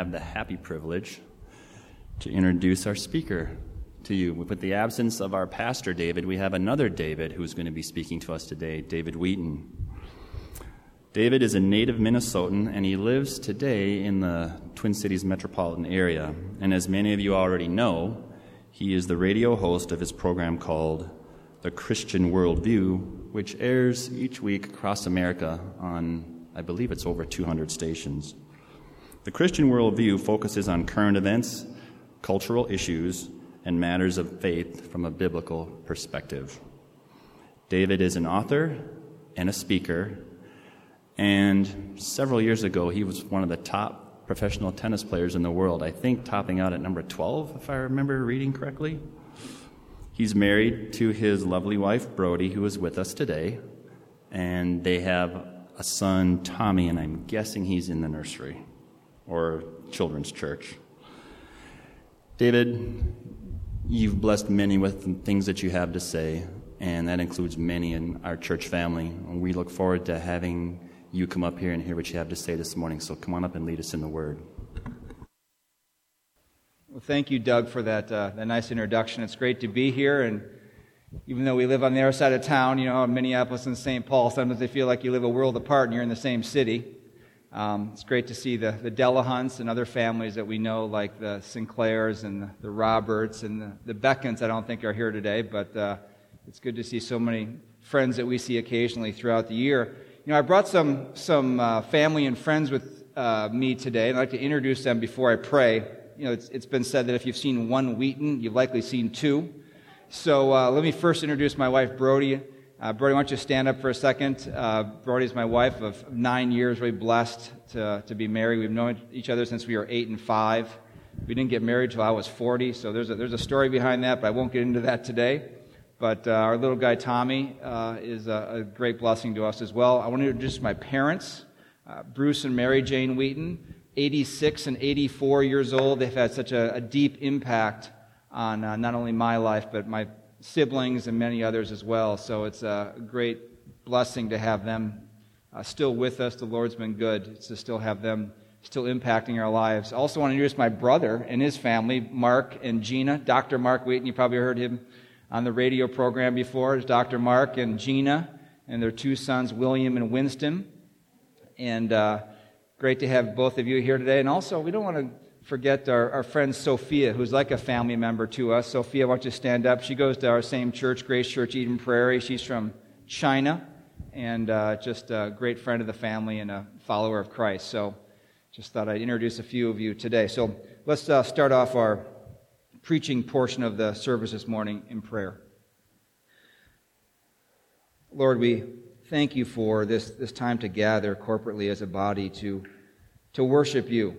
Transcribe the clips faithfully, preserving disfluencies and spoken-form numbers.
have the happy privilege to introduce our speaker to you. With the absence of our pastor, David, we have another David who's going to be speaking to us today, David Wheaton. David is a native Minnesotan, and he lives today in the Twin Cities metropolitan area. And as many of you already know, he is the radio host of his program called The Christian Worldview, which airs each week across America on, I believe it's over two hundred stations. The Christian Worldview focuses on current events, cultural issues, and matters of faith from a biblical perspective. David is an author and a speaker, and several years ago he was one of the top professional tennis players in the world, I think topping out at number twelve, if I remember reading correctly. He's married to his lovely wife, Brody, who is with us today, and they have a son, Tommy, and I'm guessing he's in the nursery or children's church. David, you've blessed many with the things that you have to say, and that includes many in our church family. And we look forward to having you come up here and hear what you have to say this morning. So come on up and lead us in the Word. Well, thank you, Doug, for that, uh, that nice introduction. It's great to be here, and even though we live on the other side of town, you know, in Minneapolis and Saint Paul, sometimes they feel like you live a world apart and you're in the same city. Um, it's great to see the, the Delahunts and other families that we know, like the Sinclairs and the, the Roberts and the, the Beckons, I don't think are here today, but uh, it's good to see so many friends that we see occasionally throughout the year. You know, I brought some some uh, family and friends with uh, me today, and I'd like to introduce them before I pray. You know, it's, it's been said that if you've seen one Wheaton, you've likely seen two. So uh, let me first introduce my wife, Brody. Uh, Brody, why don't you stand up for a second? Uh, Brody is my wife of nine years, really blessed to, to be married. We've known each other since we were eight and five. We didn't get married till I was forty, so there's a, there's a story behind that, but I won't get into that today. But uh, our little guy, Tommy, uh, is a, a great blessing to us as well. I want to introduce my parents, uh, Bruce and Mary Jane Wheaton, eighty-six and eighty-four years old. They've had such a, a deep impact on uh, not only my life, but my siblings and many others as well. So it's a great blessing to have them uh, still with us. The Lord's been good to still have them still impacting our lives. I also want to introduce my brother and his family, Mark and Gina. Doctor Mark Wheaton, you probably heard him on the radio program before. It's Doctor Mark and Gina and their two sons, William and Winston. And uh, great to have both of you here today. And also, we don't want to forget our, our friend Sophia, who's like a family member to us. Sophia, why don't you stand up? She goes to our same church, Grace Church, Eden Prairie. She's from China, and uh, just a great friend of the family and a follower of Christ. So just thought I'd introduce a few of you today. So let's uh, start off our preaching portion of the service this morning in prayer. Lord, we thank you for this, this time to gather corporately as a body to, to worship you.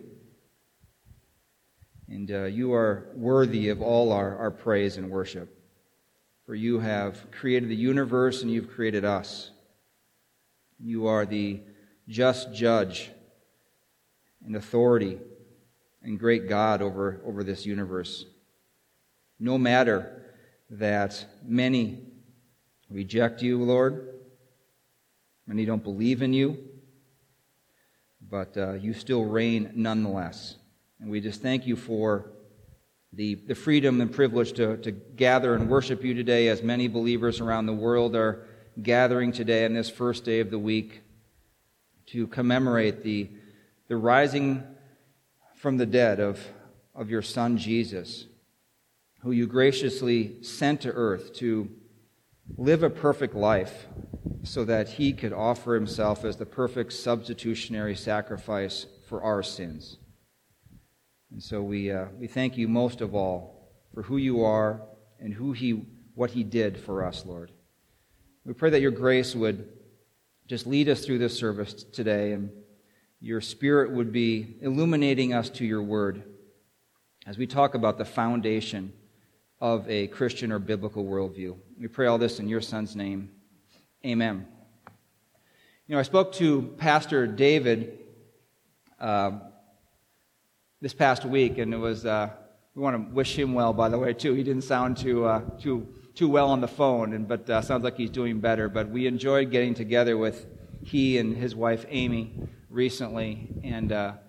And uh, you are worthy of all our, our praise and worship. For you have created the universe and you've created us. You are the just judge and authority and great God over, over this universe. No matter that many reject you, Lord, many don't believe in you, but uh, you still reign nonetheless. And we just thank you for the, the freedom and privilege to, to gather and worship you today, as many believers around the world are gathering today on this first day of the week to commemorate the, the rising from the dead of, of your Son Jesus, who you graciously sent to earth to live a perfect life so that he could offer himself as the perfect substitutionary sacrifice for our sins. And so we uh, we thank you most of all for who you are and who he what he did for us, Lord. We pray that your grace would just lead us through this service today, and your Spirit would be illuminating us to your word as we talk about the foundation of a Christian or biblical worldview. We pray all this in your Son's name. Amen. You know, I spoke to Pastor David uh, this past week, and it was, uh, we want to wish him well, by the way, too. He didn't sound too uh, too too well on the phone, and but uh, sounds like he's doing better. But we enjoyed getting together with he and his wife, Amy, recently, and uh,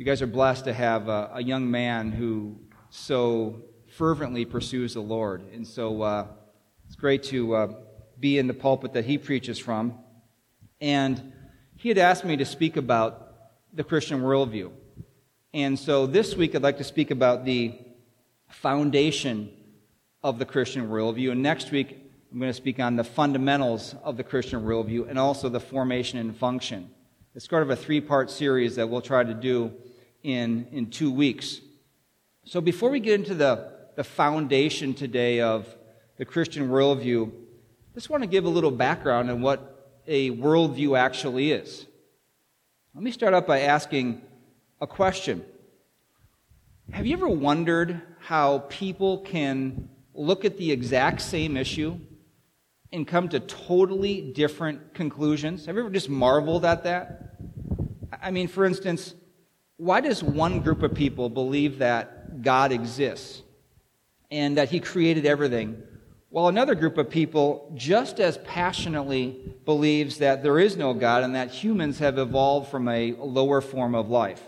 you guys are blessed to have a, a young man who so fervently pursues the Lord. And so uh, it's great to uh, be in the pulpit that he preaches from. And he had asked me to speak about the Christian worldview. And so this week I'd like to speak about the foundation of the Christian worldview. And next week I'm going to speak on the fundamentals of the Christian worldview and also the formation and function. It's sort of a three-part series that we'll try to do in, in two weeks. So before we get into the, the foundation today of the Christian worldview, I just want to give a little background on what a worldview actually is. Let me start out by asking a question. Have you ever wondered how people can look at the exact same issue and come to totally different conclusions? Have you ever just marveled at that? I mean, for instance, why does one group of people believe that God exists and that He created everything, while another group of people just as passionately believes that there is no God and that humans have evolved from a lower form of life?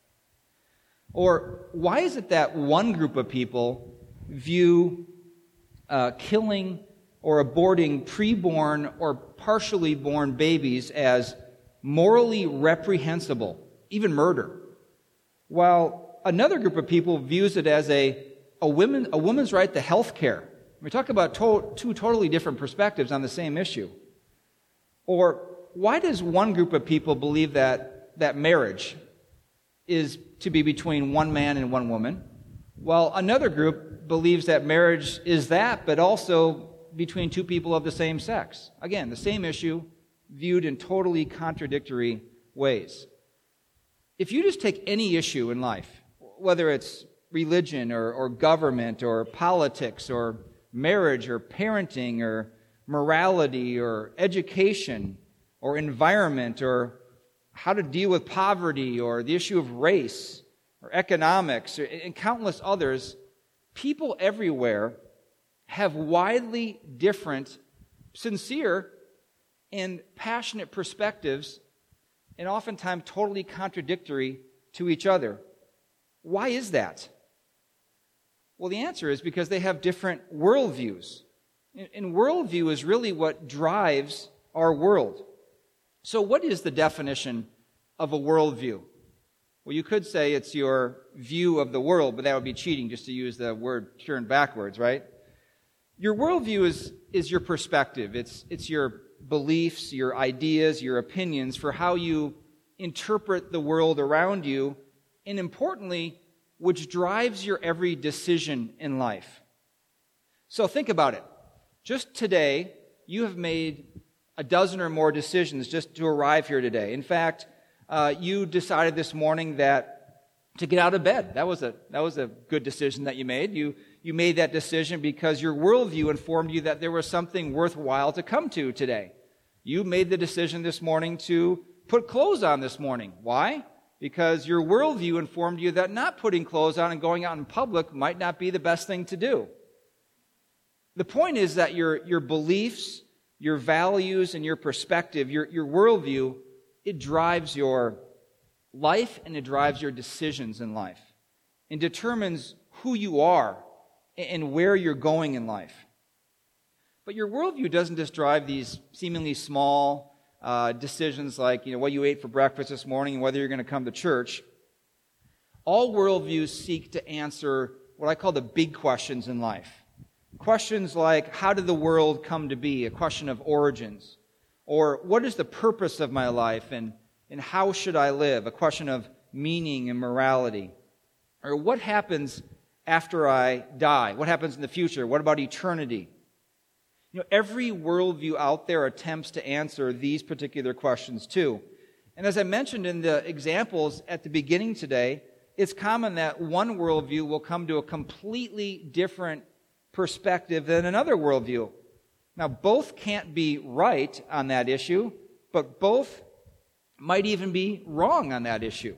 Or why is it that one group of people view uh, killing or aborting preborn or partially born babies as morally reprehensible, even murder, while another group of people views it as a, a, women, a woman's right to health care? We talk about to- two totally different perspectives on the same issue. Or why does one group of people believe that, that marriage is to be between one man and one woman, while another group believes that marriage is that, but also between two people of the same sex? Again, the same issue viewed in totally contradictory ways. If you just take any issue in life, whether it's religion or, or government or politics or marriage or parenting or morality or education or environment or how to deal with poverty or the issue of race or economics or, and countless others, people everywhere have widely different, sincere, and passionate perspectives, and oftentimes totally contradictory to each other. Why is that? Well, the answer is because they have different worldviews. And worldview is really what drives our world. So what is the definition of a worldview? Well, you could say it's your view of the world, but that would be cheating just to use the word turned backwards, right? Your worldview is, is your perspective. It's, it's your beliefs, your ideas, your opinions for how you interpret the world around you, and importantly, which drives your every decision in life. So think about it. Just today, you have made a dozen or more decisions just to arrive here today. In fact, uh, you decided this morning that to get out of bed. That was a that was a good decision that you made. You you made that decision because your worldview informed you that there was something worthwhile to come to today. You made the decision this morning to put clothes on this morning. Why? Because your worldview informed you that not putting clothes on and going out in public might not be the best thing to do. The point is that your, your beliefs, your values, and your perspective, your, your worldview, it drives your life and it drives your decisions in life and determines who you are and where you're going in life. But your worldview doesn't just drive these seemingly small uh, decisions like, you know, what you ate for breakfast this morning and whether you're going to come to church. All worldviews seek to answer what I call the big questions in life. Questions like, how did the world come to be? A question of origins. Or, what is the purpose of my life and, and how should I live? A question of meaning and morality. Or, what happens after I die? What happens in the future? What about eternity? You know, every worldview out there attempts to answer these particular questions too. And as I mentioned in the examples at the beginning today, it's common that one worldview will come to a completely different perspective than another worldview. Now, both can't be right on that issue, but both might even be wrong on that issue.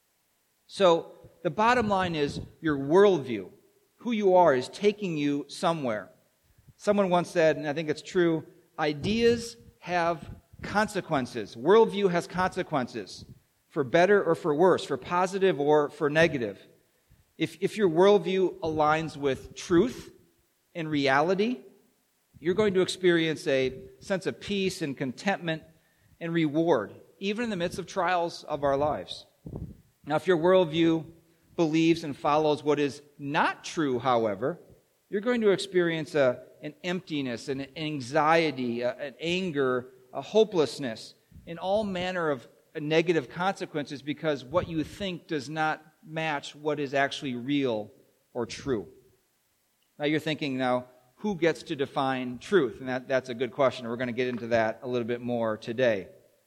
So, the bottom line is your worldview, who you are, is taking you somewhere. Someone once said, and I think it's true, ideas have consequences. Worldview has consequences. for better or for worse, for positive or for negative. If, if your worldview aligns with truth and reality, you're going to experience a sense of peace and contentment and reward, even in the midst of trials of our lives. Now, if your worldview believes and follows what is not true, however, you're going to experience a, an emptiness, an anxiety, a, an anger, a hopelessness, and all manner of negative consequences because what you think does not match what is actually real or true. Now you're thinking, now, who gets to define truth? And that, that's a good question. We're going to get into that a little bit more today.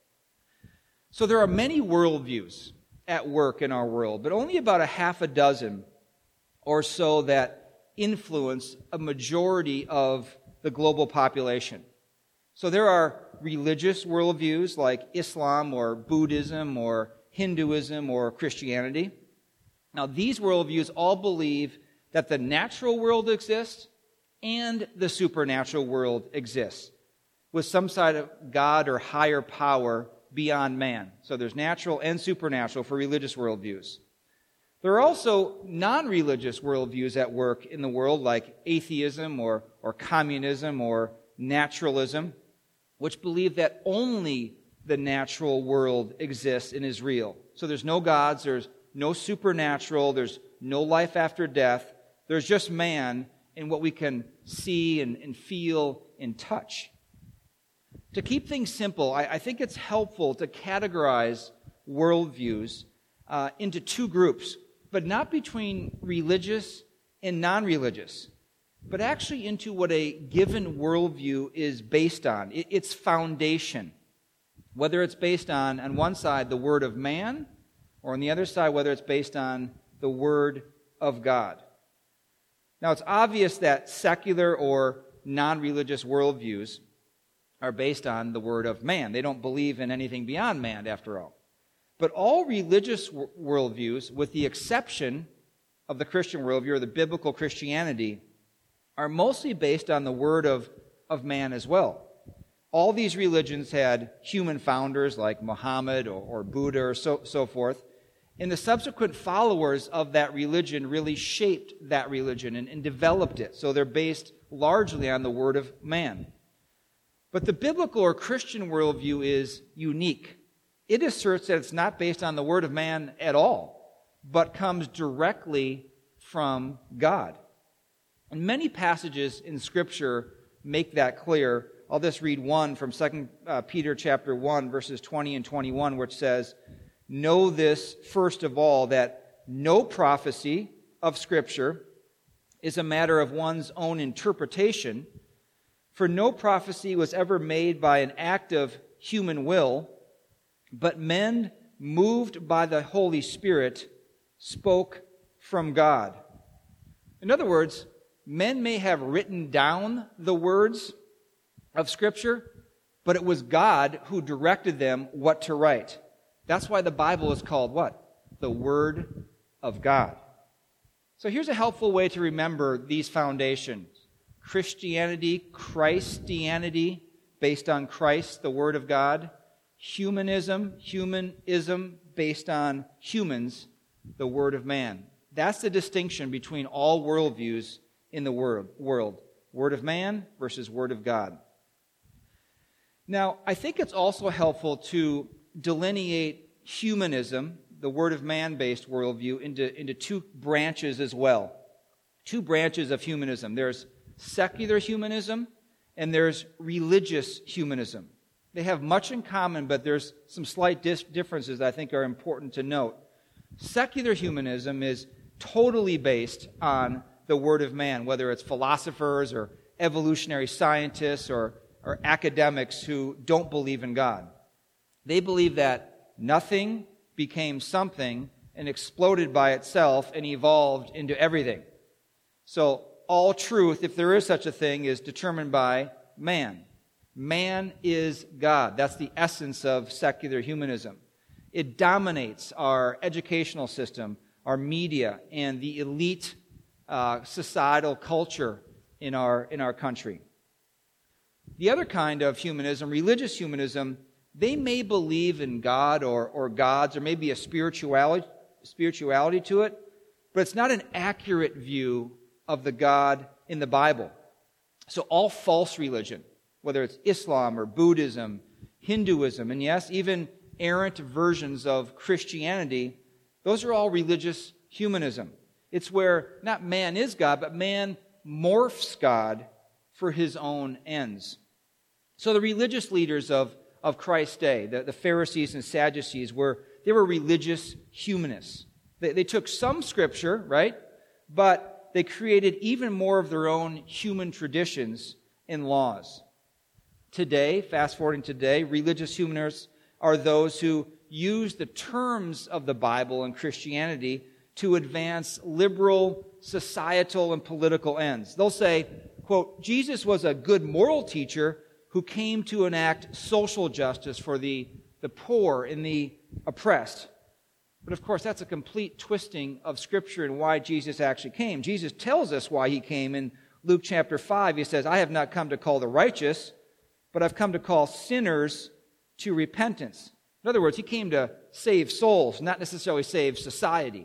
So there are many worldviews at work in our world, but only about a half a dozen or so that influence a majority of the global population. So there are religious worldviews like Islam or Buddhism or Hinduism or Christianity. Now these worldviews all believe that the natural world exists and the supernatural world exists, with some side of God or higher power beyond man. So there's natural and supernatural for religious worldviews. There are also non-religious worldviews at work in the world, like atheism or, or communism or naturalism, which believe that only the natural world exists and is real. So there's no gods, there's no supernatural, there's no life after death. There's just man and what we can see and, and feel and touch. To keep things simple, I, I think it's helpful to categorize worldviews uh, into two groups, but not between religious and non-religious, but actually into what a given worldview is based on, it, its foundation. Whether it's based on, on one side, the Word of man, or on the other side, whether it's based on the Word of God. Now, it's obvious that secular or non-religious worldviews are based on the Word of man. They don't believe in anything beyond man, after all. But all religious worldviews, with the exception of the Christian worldview or the biblical Christianity, are mostly based on the Word of, of man as well. All these religions had human founders like Muhammad or, or Buddha or so, so forth, and the subsequent followers of that religion really shaped that religion and, and developed it. So they're based largely on the Word of man. But the biblical or Christian worldview is unique. It asserts that it's not based on the Word of man at all, but comes directly from God. And many passages in Scripture make that clear. I'll just read one from Second Peter chapter one, verses twenty and twenty-one, which says, "Know this first of all, that no prophecy of Scripture is a matter of one's own interpretation, for no prophecy was ever made by an act of human will, but men, moved by the Holy Spirit, spoke from God." In other words, men may have written down the words of Scripture, but it was God who directed them what to write. That's why the Bible is called what? The Word of God. So here's a helpful way to remember these foundations. Christianity, Christianity, based on Christ, the Word of God. Humanism, humanism, based on humans, the Word of man. That's the distinction between all worldviews in the world. Word of man versus Word of God. Now, I think it's also helpful to delineate humanism, the Word of man-based worldview, into, into two branches as well. Two branches of humanism. There's secular humanism and there's religious humanism. They have much in common, but there's some slight dis- differences that I think are important to note. Secular humanism is totally based on the Word of man, whether it's philosophers or evolutionary scientists or, or academics who don't believe in God. They believe that nothing became something and exploded by itself and evolved into everything. So all truth, if there is such a thing, is determined by man. Man is God. That's the essence of secular humanism. It dominates our educational system, our media, and the elite uh, societal culture in our, in our country. The other kind of humanism, religious humanism, they may believe in God or, or gods, or maybe a spirituality, spirituality to it, but it's not an accurate view of the God in the Bible. So all false religion, whether it's Islam or Buddhism, Hinduism, and yes, even errant versions of Christianity, those are all religious humanism. It's where not man is God, but man morphs God for his own ends. So the religious leaders of, of Christ's day, the, the Pharisees and Sadducees, were they were religious humanists. They, they took some scripture, right, but they created even more of their own human traditions and laws. Today, fast forwarding today, religious humanists are those who use the terms of the Bible and Christianity to advance liberal, societal, and political ends. They'll say, quote, Jesus was a good moral teacher who came to enact social justice for the, the poor and the oppressed. But of course, that's a complete twisting of Scripture and why Jesus actually came. Jesus tells us why he came in Luke chapter five. He says, I have not come to call the righteous, but I've come to call sinners to repentance. In other words, he came to save souls, not necessarily save society.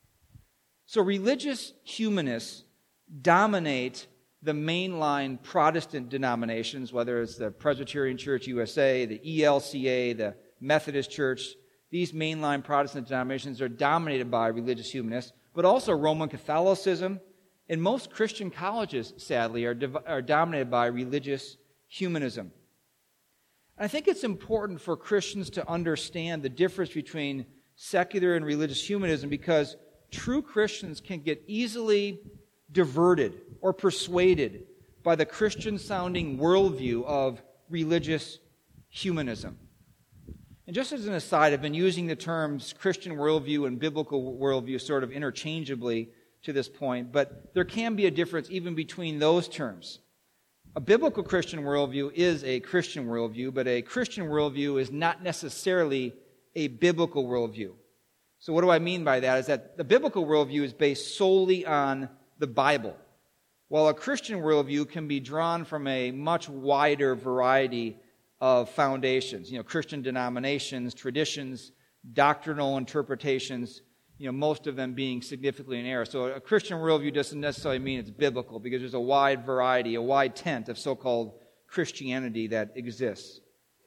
So religious humanists dominate the mainline Protestant denominations, whether it's the Presbyterian Church U S A, the E L C A, the Methodist Church. These mainline Protestant denominations are dominated by religious humanists, but also Roman Catholicism, and most Christian colleges, sadly, are, div- are dominated by religious humanism. And I think it's important for Christians to understand the difference between secular and religious humanism, because true Christians can get easily diverted or persuaded by the Christian-sounding worldview of religious humanism. And just as an aside, I've been using the terms Christian worldview and biblical worldview sort of interchangeably to this point, but there can be a difference even between those terms. A biblical Christian worldview is a Christian worldview, but a Christian worldview is not necessarily a biblical worldview. So what do I mean by that? Is that the biblical worldview is based solely on the Bible, while a Christian worldview can be drawn from a much wider variety of foundations, you know, Christian denominations, traditions, doctrinal interpretations, you know, most of them being significantly in error. So a Christian worldview doesn't necessarily mean it's biblical, because there's a wide variety, a wide tent of so-called Christianity that exists.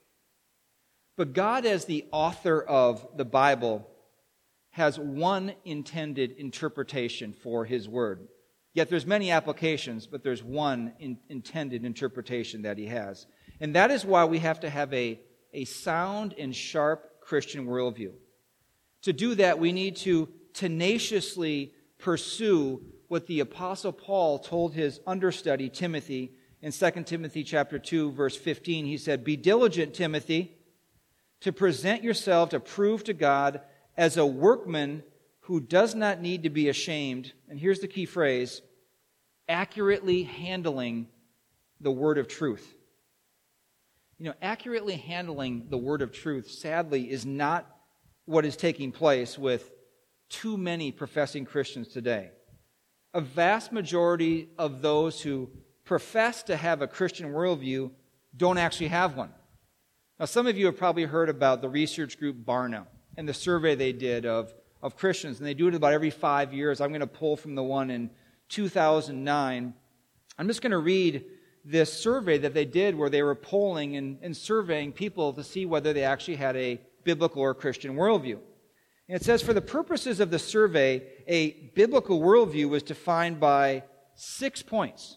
But God, as the author of the Bible, has one intended interpretation for His Word. Yet there's many applications, but there's one in, intended interpretation that He has. And that is why we have to have a, a sound and sharp Christian worldview. To do that, we need to tenaciously pursue what the Apostle Paul told his understudy Timothy in Second Timothy chapter two, verse fifteen. He said, "Be diligent, Timothy, to present yourself approved to God as a workman who does not need to be ashamed," and here's the key phrase, "accurately handling the word of truth." You know, accurately handling the word of truth, sadly, is not what is taking place with too many professing Christians today. A vast majority of those who profess to have a Christian worldview don't actually have one. Now, some of you have probably heard about the research group Barna and the survey they did of, of Christians, and they do it about every five years. I'm going to pull from the one in two thousand nine. I'm just going to read this survey that they did where they were polling and, and surveying people to see whether they actually had a biblical or Christian worldview. And it says, for the purposes of the survey, a biblical worldview was defined by six points.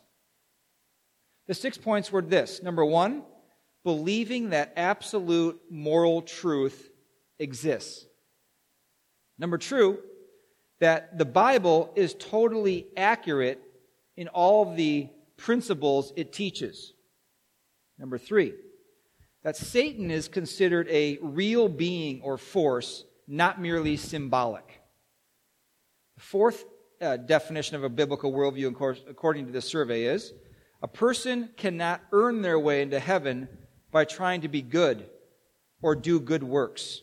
The six points were this. Number one, believing that absolute moral truth exists. Number two, that the Bible is totally accurate in all of the principles it teaches. Number three, that Satan is considered a real being or force, not merely symbolic. The fourth uh, definition of a biblical worldview, of course, according to this survey, is a person cannot earn their way into heaven by trying to be good or do good works.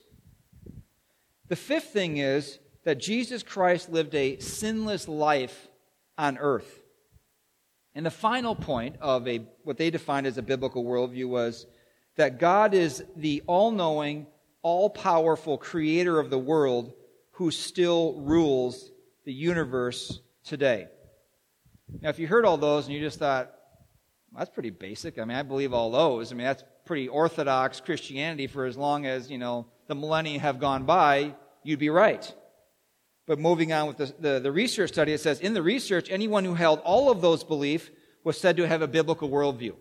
The fifth thing is that Jesus Christ lived a sinless life on earth. And the final point of a what they defined as a biblical worldview was that God is the all-knowing, all-powerful creator of the world who still rules the universe today. Now, if you heard all those and you just thought, well, that's pretty basic. I mean, I believe all those. I mean, that's pretty orthodox Christianity for as long as, you know, the millennia have gone by, you'd be right. But moving on with the, the, the research study, it says, in the research, anyone who held all of those beliefs was said to have a biblical worldview.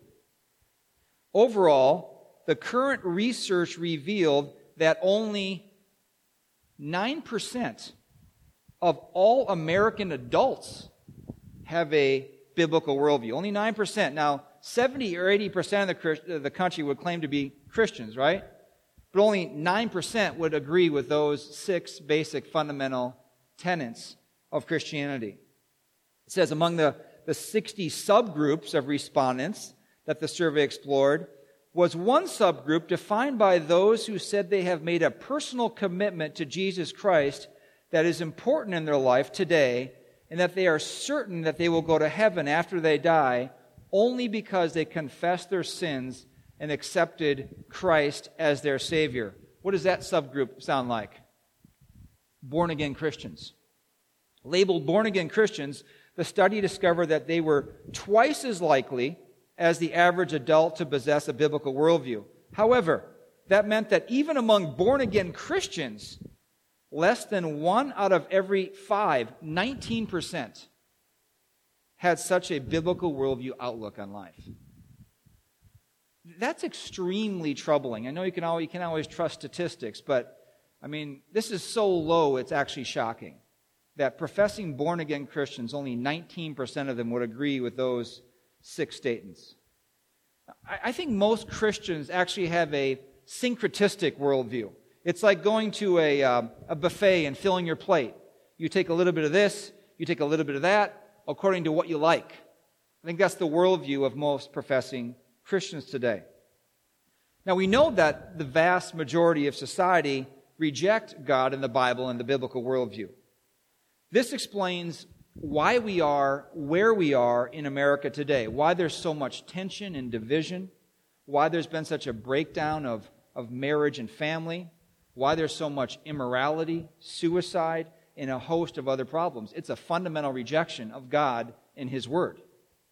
Overall, the current research revealed that only nine percent of all American adults have a biblical worldview. Only nine percent. Now, seventy or eighty percent of the, the country would claim to be Christians, right? But only nine percent would agree with those six basic fundamental tenets of Christianity. It says among the, the sixty subgroups of respondents that the survey explored was one subgroup defined by those who said they have made a personal commitment to Jesus Christ that is important in their life today, and that they are certain that they will go to heaven after they die only because they confessed their sins and accepted Christ as their Savior. What does that subgroup sound like? Born-again Christians. Labeled born-again Christians, the study discovered that they were twice as likely as the average adult to possess a biblical worldview. However, that meant that even among born-again Christians, less than one out of every five, nineteen percent, had such a biblical worldview outlook on life. That's extremely troubling. I know you can always, you can always trust statistics, but I mean, this is so low, it's actually shocking. That professing born-again Christians, only nineteen percent of them would agree with those six statements. I, I think most Christians actually have a syncretistic worldview. It's like going to a, uh, a buffet and filling your plate. You take a little bit of this, you take a little bit of that, according to what you like. I think that's the worldview of most professing Christians today. Now, we know that the vast majority of society reject God and the Bible and the biblical worldview. This explains why we are where we are in America today, why there's so much tension and division, why there's been such a breakdown of, of marriage and family, why there's so much immorality, suicide, and a host of other problems. It's a fundamental rejection of God and His Word.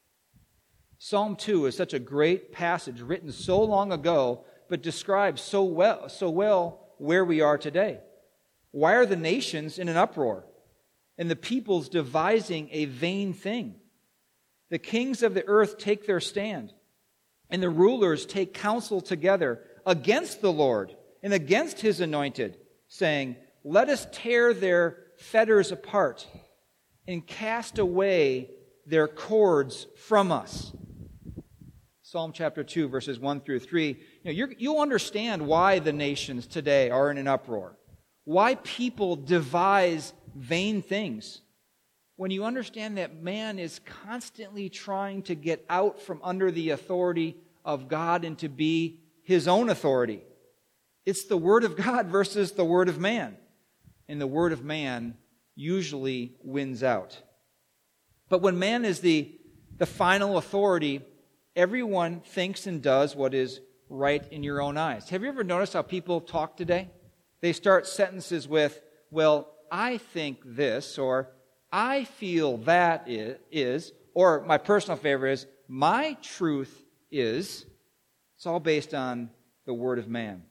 Psalm two is such a great passage written so long ago, but describes so well, so well where we are today. Why are the nations in an uproar, and the peoples devising a vain thing? The kings of the earth take their stand, and the rulers take counsel together against the Lord and against His anointed, saying, let us tear their fetters apart and cast away their cords from us. Psalm chapter two, verses one through three. You know, you're, you'll understand why the nations today are in an uproar. Why people devise vain things. When you understand that man is constantly trying to get out from under the authority of God and to be his own authority. It's the Word of God versus the Word of man. And the Word of man usually wins out. But when man is the, the final authority, everyone thinks and does what is right in your own eyes. Have you ever noticed how people talk today? They start sentences with, well, I think this, or I feel that is, or my personal favorite is, my truth is. It's all based on the word of man.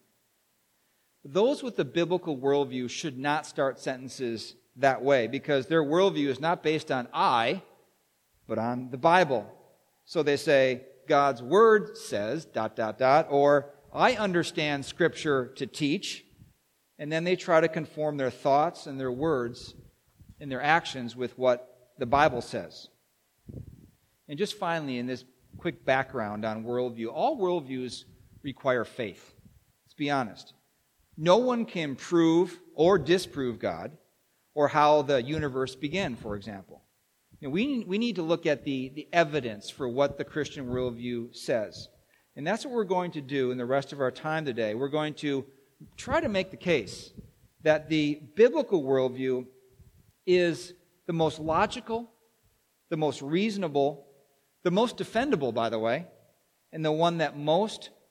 Those with the biblical worldview should not start sentences that way, because their worldview is not based on I, but on the Bible. So they say, God's word says, dot, dot, dot, or I understand Scripture to teach, and then they try to conform their thoughts and their words and their actions with what the Bible says. And just finally, in this quick background on worldview, all worldviews require faith. Let's be honest. No one can prove or disprove God or how the universe began, for example. You know, we, we need to look at the, the evidence for what the Christian worldview says. And that's what we're going to do in the rest of our time today. We're going to try to make the case that the biblical worldview is the most logical, the most reasonable, the most defendable, by the way, and the one that most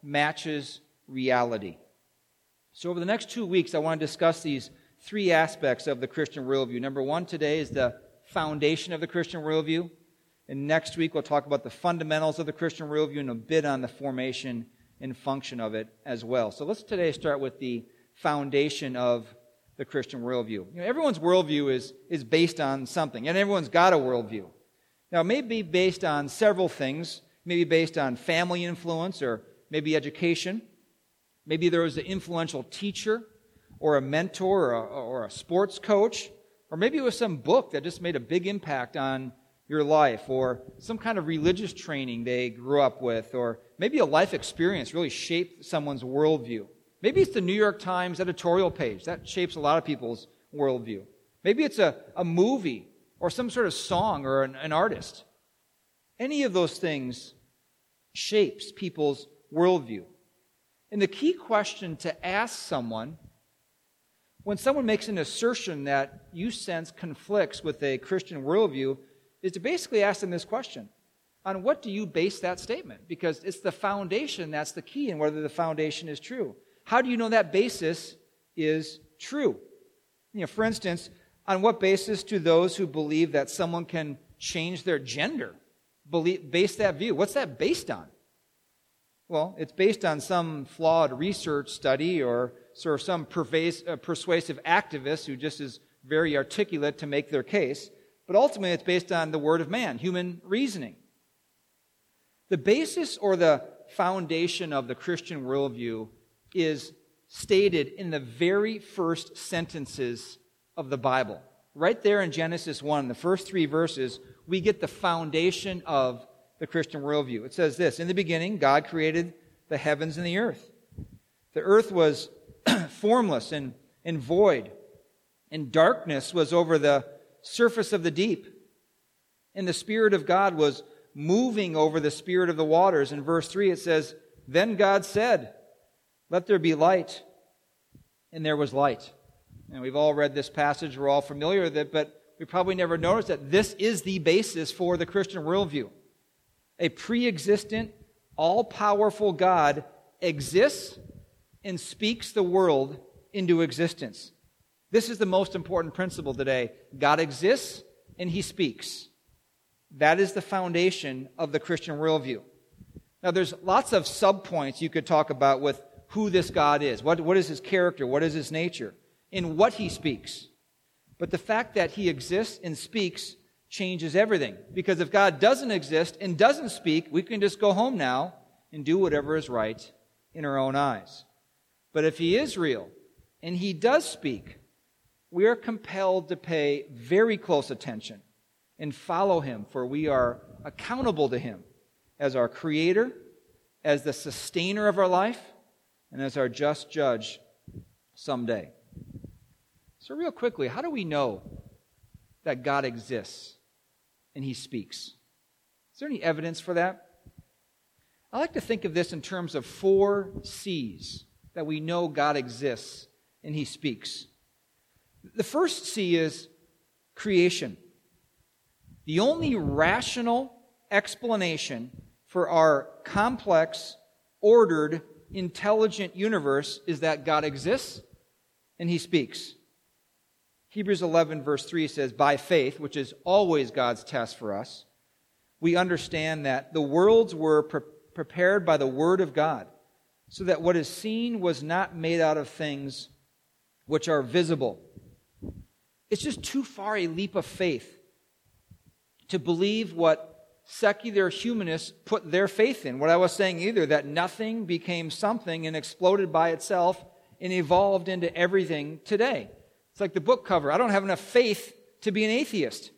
matches reality. So over the next two weeks, I want to discuss these three aspects of the Christian worldview. Number one today is the foundation of the Christian worldview. And next week, we'll talk about the fundamentals of the Christian worldview and a bit on the formation and function of it as well. So let's today start with the foundation of the Christian worldview. You know, everyone's worldview is, is based on something, and everyone's got a worldview. Now, it may be based on several things. Maybe based on family influence or maybe education. Maybe there was an influential teacher or a mentor or a, or a sports coach. Or maybe it was some book that just made a big impact on your life, or some kind of religious training they grew up with, or maybe a life experience really shaped someone's worldview. Maybe it's the New York Times editorial page. That shapes a lot of people's worldview. Maybe it's a, a movie or some sort of song or an, an artist. Any of those things shapes people's worldview. And the key question to ask someone when someone makes an assertion that you sense conflicts with a Christian worldview is to basically ask them this question. On what do you base that statement? Because it's the foundation that's the key in whether the foundation is true. How do you know that basis is true? You know, for instance, on what basis do those who believe that someone can change their gender believe, base that view? What's that based on? Well, it's based on some flawed research study or sort of some pervas- uh, persuasive activist who just is very articulate to make their case. But ultimately, it's based on the word of man, human reasoning. The basis or the foundation of the Christian worldview is stated in the very first sentences of the Bible. Right there in Genesis one, the first three verses, we get the foundation of the Christian worldview. It says this, in the beginning, God created the heavens and the earth. The earth was formless and, and void, and darkness was over the surface of the deep. And the Spirit of God was moving over the spirit of the waters. In verse three, it says, then God said, let there be light. And there was light. And we've all read this passage. We're all familiar with it, but we probably never noticed that this is the basis for the Christian worldview. A pre-existent, all-powerful God exists and speaks the world into existence. This is the most important principle today. God exists and He speaks. That is the foundation of the Christian worldview. Now, there's lots of subpoints you could talk about with who this God is. What, what is His character? What is His nature? In what He speaks. But the fact that He exists and speaks changes everything. Because if God doesn't exist and doesn't speak, we can just go home now and do whatever is right in our own eyes. But if He is real and He does speak, we are compelled to pay very close attention and follow Him, for we are accountable to Him as our Creator, as the sustainer of our life, and as our just judge someday. So real quickly, how do we know that God exists and He speaks? Is there any evidence for that? I like to think of this in terms of four C's that we know God exists and He speaks. The first C is creation. The only rational explanation for our complex, ordered, intelligent universe is that God exists and He speaks. Hebrews eleven verse three says, by faith, which is always God's test for us, we understand that the worlds were pre- prepared by the Word of God, so that what is seen was not made out of things which are visible. It's just too far a leap of faith to believe what secular humanists put their faith in. What I was saying either, that nothing became something and exploded by itself and evolved into everything today. It's like the book cover. I don't have enough faith to be an atheist.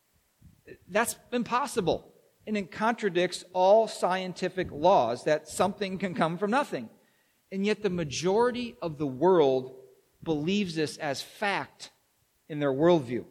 That's impossible. And it contradicts all scientific laws that something can come from nothing. And yet the majority of the world believes this as fact in their worldview.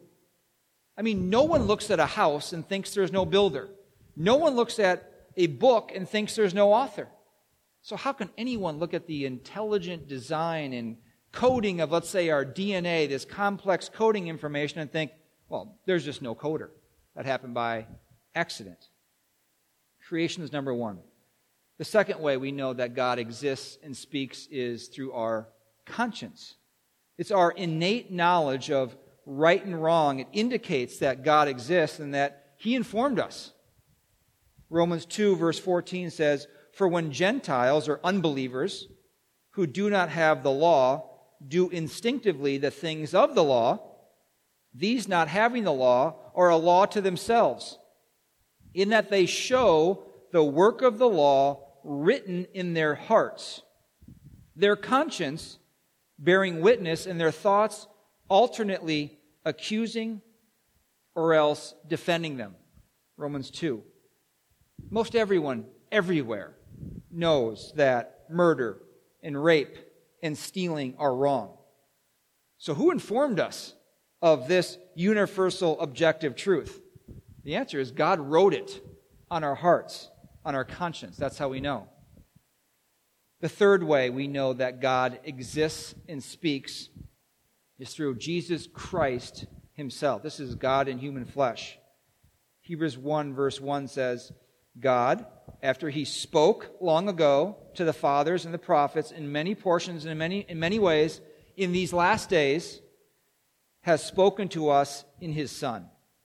I mean, no one looks at a house and thinks there's no builder. No one looks at a book and thinks there's no author. So how can anyone look at the intelligent design and coding of, let's say, our D N A, this complex coding information, and think, well, there's just no coder. That happened by accident. Creation is number one. The second way we know that God exists and speaks is through our conscience. It's our innate knowledge of right and wrong. It indicates that God exists and that He informed us. Romans two, verse fourteen says, "For when Gentiles or unbelievers who do not have the law do instinctively the things of the law, these not having the law are a law to themselves, in that they show the work of the law written in their hearts, their conscience bearing witness, and their thoughts alternately accusing or else defending them." Romans two. Most everyone, everywhere, knows that murder and rape and stealing are wrong. So who informed us of this universal objective truth? The answer is God wrote it on our hearts, on our conscience. That's how we know. The third way we know that God exists and speaks is through Jesus Christ Himself. This is God in human flesh. Hebrews one verse one says, "God, after He spoke long ago to the fathers and the prophets in many portions and in many, in many ways, in these last days, has spoken to us in His Son,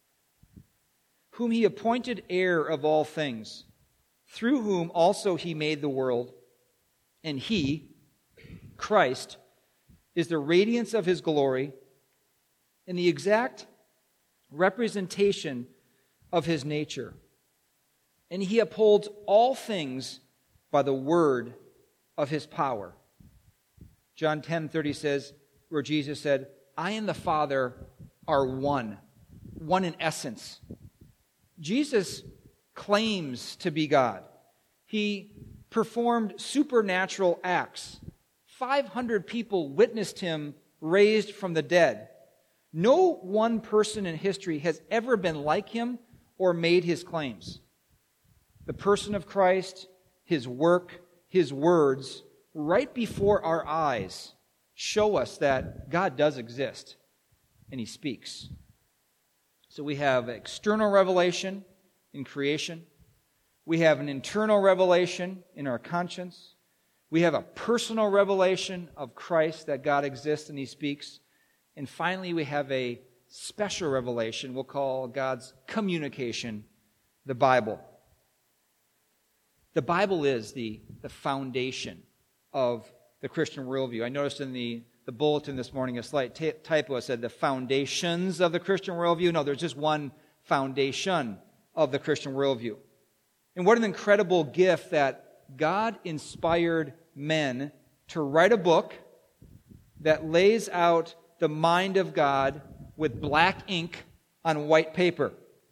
whom He appointed heir of all things, through whom also He made the world. And He, Christ, is the radiance of His glory and the exact representation of His nature. And He upholds all things by the word of His power." John ten thirty says, where Jesus said, "I and the Father are one," one in essence. Jesus claims to be God. He performed supernatural acts. five hundred people witnessed Him raised from the dead. No one person in history has ever been like Him or made His claims. The person of Christ, His work, His words, right before our eyes, show us that God does exist and He speaks. So we have external revelation in creation. We have an internal revelation in our conscience. We have a personal revelation of Christ that God exists and He speaks. And finally, we have a special revelation we'll call God's communication, the Bible. The Bible is the, the foundation of the Christian worldview. I noticed in the, the bulletin this morning a slight t- typo. It said the foundations of the Christian worldview. No, there's just one foundation of the Christian worldview. And what an incredible gift that God inspired men to write a book that lays out the mind of God with black ink on white paper.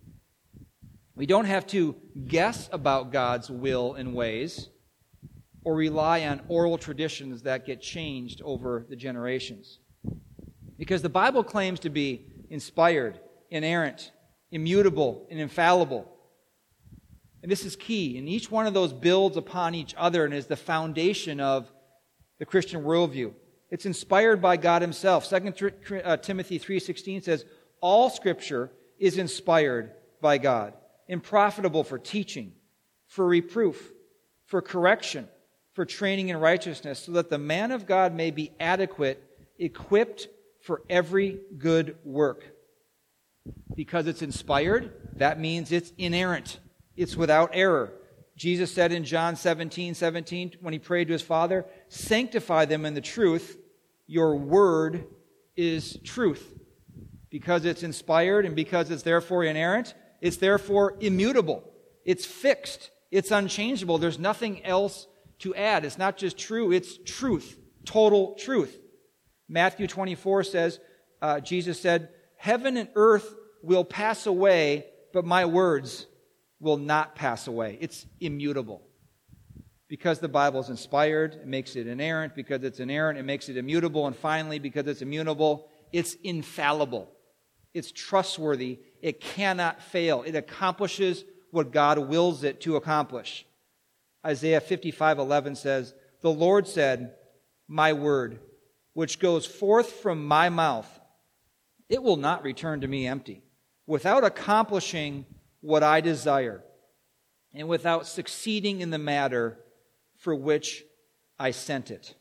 We don't have to guess about God's will and ways or rely on oral traditions that get changed over the generations. Because the Bible claims to be inspired, inerrant, immutable, and infallible. And this is key. And each one of those builds upon each other and is the foundation of the Christian worldview. It's inspired by God Himself. Second Timothy three sixteen says, "All Scripture is inspired by God, and profitable for teaching, for reproof, for correction, for training in righteousness, so that the man of God may be adequate, equipped for every good work." Because it's inspired, that means it's inerrant. It's without error. Jesus said in John seventeen seventeen, when He prayed to His Father, "Sanctify them in the truth. Your word is truth." Because it's inspired and because it's therefore inerrant, it's therefore immutable. It's fixed. It's unchangeable. There's nothing else to add. It's not just true, it's truth. Total truth. Matthew twenty-four says, uh, Jesus said, "Heaven and earth will pass away, but my words will not pass away." It's immutable. Because the Bible is inspired, it makes it inerrant. Because it's inerrant, it makes it immutable. And finally, because it's immutable, it's infallible. It's trustworthy. It cannot fail. It accomplishes what God wills it to accomplish. Isaiah fifty-five eleven says, "The Lord said, my word, which goes forth from my mouth, it will not return to me empty, without accomplishing what I desire, and without succeeding in the matter for which I sent it.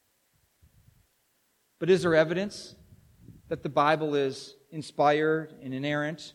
But is there evidence that the Bible is inspired and inerrant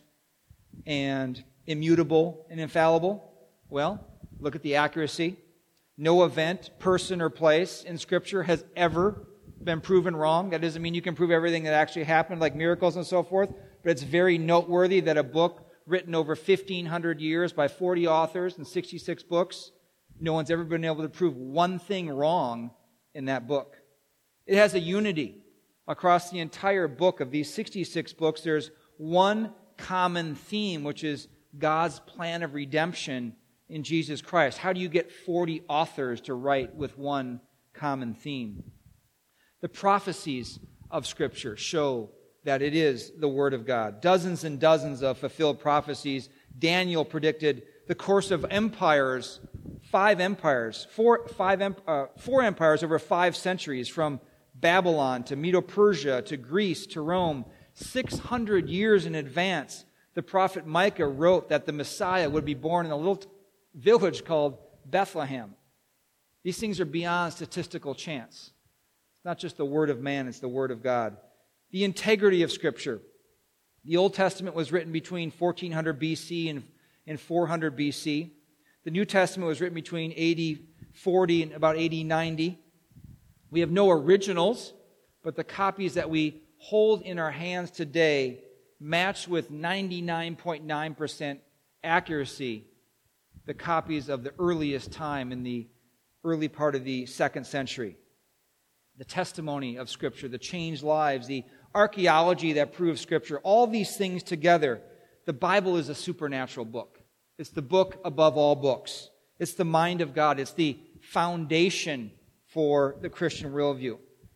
and immutable and infallible? Well, look at the accuracy. No event, person, or place in Scripture has ever been proven wrong. That doesn't mean you can prove everything that actually happened, like miracles and so forth, but it's very noteworthy that a book written over fifteen hundred years by forty authors and sixty-six books, no one's ever been able to prove one thing wrong in that book. It has a unity across the entire book. Of these sixty-six books, there's one common theme, which is God's plan of redemption in Jesus Christ. How do you get forty authors to write with one common theme? The prophecies of Scripture show that it is the Word of God. Dozens and dozens of fulfilled prophecies. Daniel predicted the course of empires, five empires, four, five, uh, four empires over five centuries, from Babylon to Medo-Persia to Greece to Rome. six hundred years in advance, the prophet Micah wrote that the Messiah would be born in a little t- village called Bethlehem. These things are beyond statistical chance. It's not just the word of man, it's the word of God. The integrity of Scripture. The Old Testament was written between fourteen hundred B C and, and four hundred B C. The New Testament was written between A D forty and about A D ninety. We have no originals, but the copies that we hold in our hands today match with ninety-nine point nine percent accuracy the copies of the earliest time in the early part of the second century. The testimony of Scripture, the changed lives, the archaeology that proves Scripture, all these things together, the Bible is a supernatural book. It's the book above all books. It's the mind of God. It's the foundation for the Christian worldview.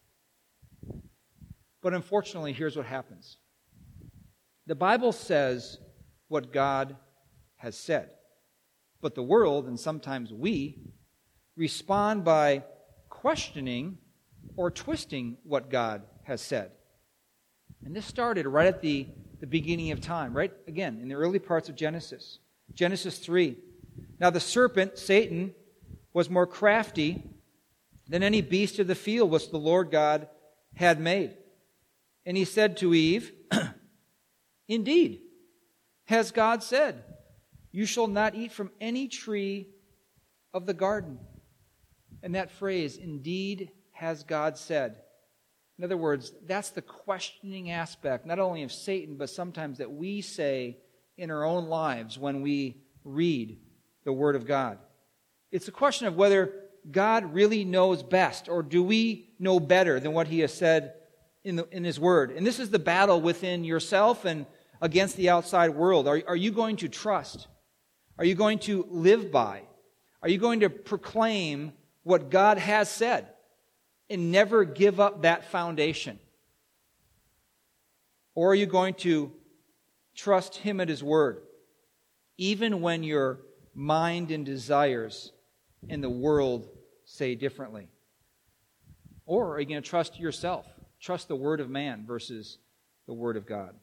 But unfortunately, here's what happens. The Bible says what God has said. But the world, and sometimes we, respond by questioning or twisting what God has said. And this started right at the, the beginning of time, right, again, in the early parts of Genesis. Genesis three. Now the serpent, Satan, was more crafty than any beast of the field which the Lord God had made. And he said to Eve, Indeed, has God said, you shall not eat from any tree of the garden. And that phrase, indeed, has God said. In other words, that's the questioning aspect, not only of Satan, but sometimes that we say in our own lives when we read the Word of God. It's a question of whether God really knows best, or do we know better than what He has said in, the, in His Word? And this is the battle within yourself and against the outside world. Are, are you going to trust? Are you going to live by? Are you going to proclaim what God has said and never give up that foundation? Or are you going to trust Him at His Word, even when your mind and desires in the world say differently? Or are you going to trust yourself? Trust the word of man versus the word of God.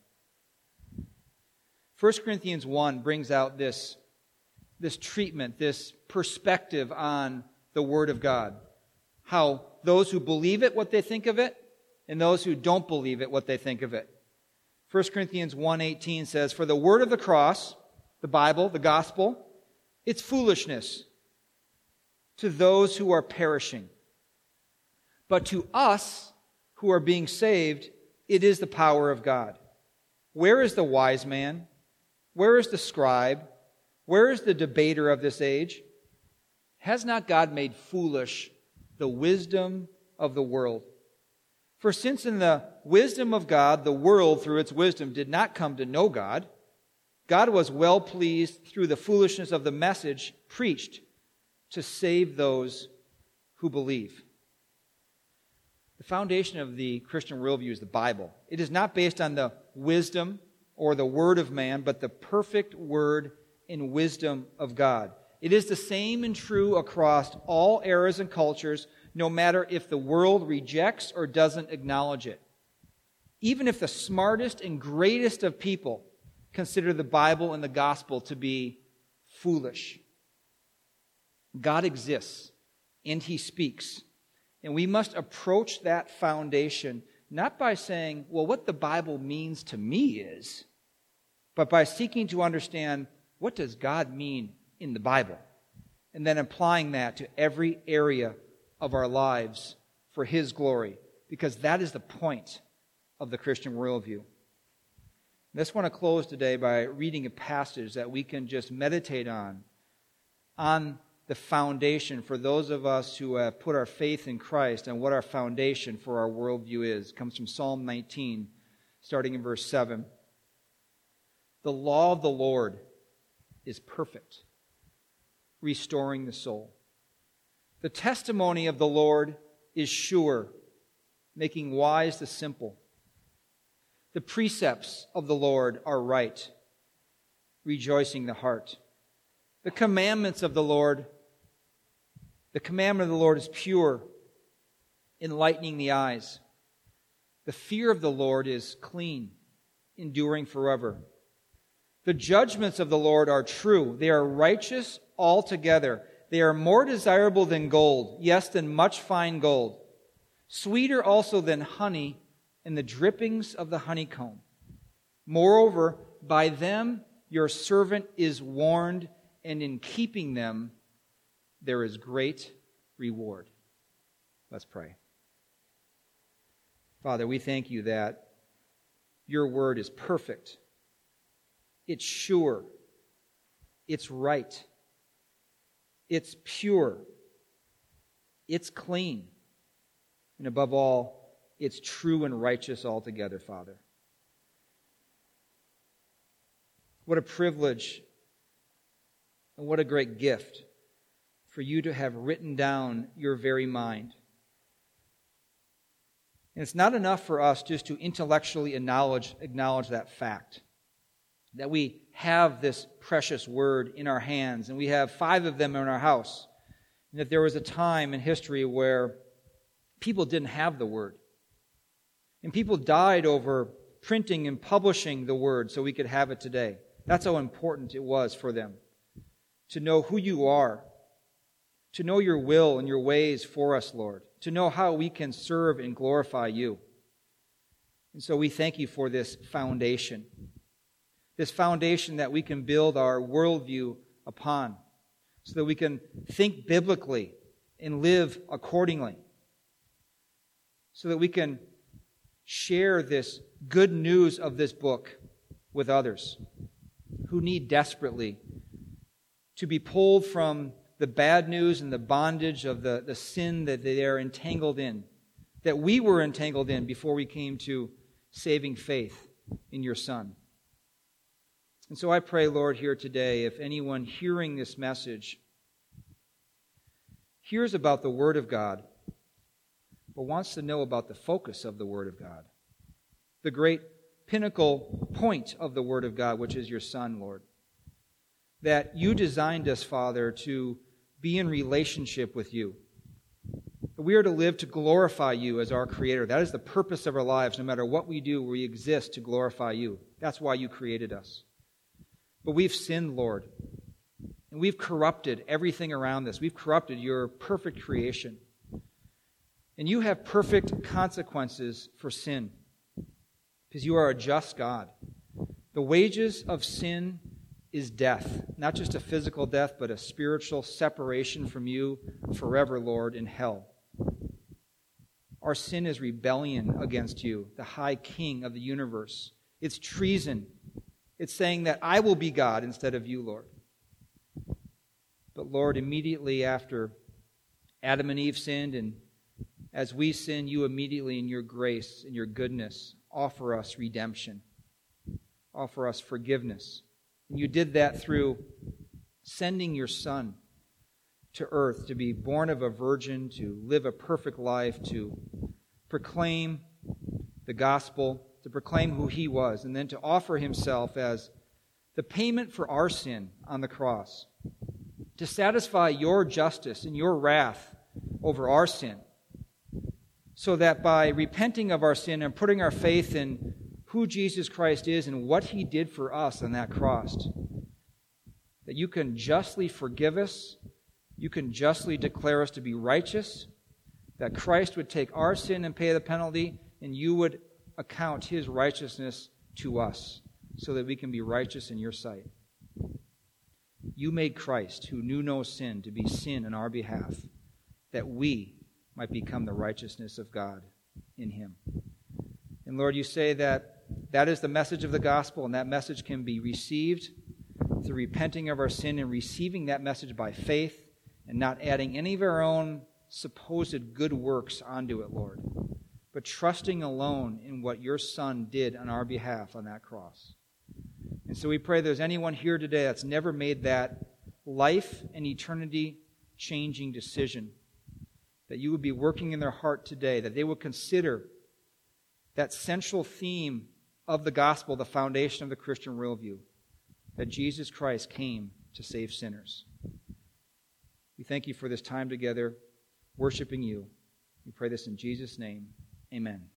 First Corinthians one brings out this, this treatment, this perspective on the word of God. How those who believe it, what they think of it, and those who don't believe it, what they think of it. First Corinthians one eighteen says, For the word of the cross, the Bible, the gospel, it's foolishness to those who are perishing. But to us who are being saved, it is the power of God. Where is the wise man? Where is the scribe? Where is the debater of this age? Has not God made foolish the wisdom of the world? For since in the wisdom of God, the world through its wisdom did not come to know God, God was well pleased through the foolishness of the message preached to save those who believe. The foundation of the Christian worldview is the Bible. It is not based on the wisdom or the word of man, but the perfect word and wisdom of God. It is the same and true across all eras and cultures, no matter if the world rejects or doesn't acknowledge it. Even if the smartest and greatest of people consider the Bible and the gospel to be foolish. God exists and He speaks. And we must approach that foundation not by saying, well, what the Bible means to me is, but by seeking to understand, what does God mean in the Bible? And then applying that to every area of our lives for His glory, because that is the point of the Christian worldview. I just want to close today by reading a passage that we can just meditate on, on the foundation for those of us who have put our faith in Christ and what our foundation for our worldview is. It comes from Psalm nineteen, starting in verse seven. The law of the Lord is perfect, restoring the soul. The testimony of the Lord is sure, making wise the simple. The precepts of the Lord are right, rejoicing the heart. The commandments of the Lord, the commandment of the Lord is pure, enlightening the eyes. The fear of the Lord is clean, enduring forever. The judgments of the Lord are true. They are righteous altogether. They are more desirable than gold, yes, than much fine gold. Sweeter also than honey and the drippings of the honeycomb. Moreover, by them your servant is warned, and in keeping them there is great reward. Let's pray. Father, we thank you that your word is perfect. It's sure. It's right. It's pure. It's clean. And above all, it's true and righteous altogether, Father. What a privilege and what a great gift for you to have written down your very mind. And it's not enough for us just to intellectually acknowledge, acknowledge that fact, that we have this precious word in our hands, and we have five of them in our house, and that there was a time in history where people didn't have the word. And people died over printing and publishing the word so we could have it today. That's how important it was for them to know who you are, to know your will and your ways for us, Lord, to know how we can serve and glorify you. And so we thank you for this foundation, this foundation that we can build our worldview upon, so that we can think biblically and live accordingly, so that we can share this good news of this book with others who need desperately to be pulled from the bad news and the bondage of the, the sin that they are entangled in, that we were entangled in before we came to saving faith in your Son. And so I pray, Lord, here today, if anyone hearing this message hears about the Word of God, but wants to know about the focus of the Word of God, the great pinnacle point of the Word of God, which is your Son, Lord, that you designed us, Father, to be in relationship with you. We are to live to glorify you as our Creator. That is the purpose of our lives. No matter what we do, we exist to glorify you. That's why you created us. But we've sinned, Lord, and we've corrupted everything around us. We've corrupted your perfect creation. And you have perfect consequences for sin, because you are a just God. The wages of sin is death, not just a physical death, but a spiritual separation from you forever, Lord, in hell. Our sin is rebellion against you, the high King of the universe. It's treason. It's saying that I will be God instead of you, Lord. But Lord, immediately after Adam and Eve sinned, and as we sin, you immediately in your grace and your goodness offer us redemption, offer us forgiveness. And you did that through sending your Son to earth to be born of a virgin, to live a perfect life, to proclaim the gospel, to proclaim who he was, and then to offer himself as the payment for our sin on the cross, to satisfy your justice and your wrath over our sin, so that by repenting of our sin and putting our faith in who Jesus Christ is and what he did for us on that cross, that you can justly forgive us, You can justly declare us to be righteous, that Christ would take our sin and pay the penalty, and you would account his righteousness to us so that we can be righteous in your sight. You made Christ, who knew no sin, to be sin in our behalf, that we might become the righteousness of God in him. And Lord, you say that that is the message of the gospel, and that message can be received through repenting of our sin and receiving that message by faith and not adding any of our own supposed good works onto it, Lord, but trusting alone in what your Son did on our behalf on that cross. And so we pray there's anyone here today that's never made that life and eternity changing decision, that you would be working in their heart today, that they would consider that central theme of the gospel, the foundation of the Christian worldview, that Jesus Christ came to save sinners. We thank you for this time together, worshiping you. We pray this in Jesus' name. Amen.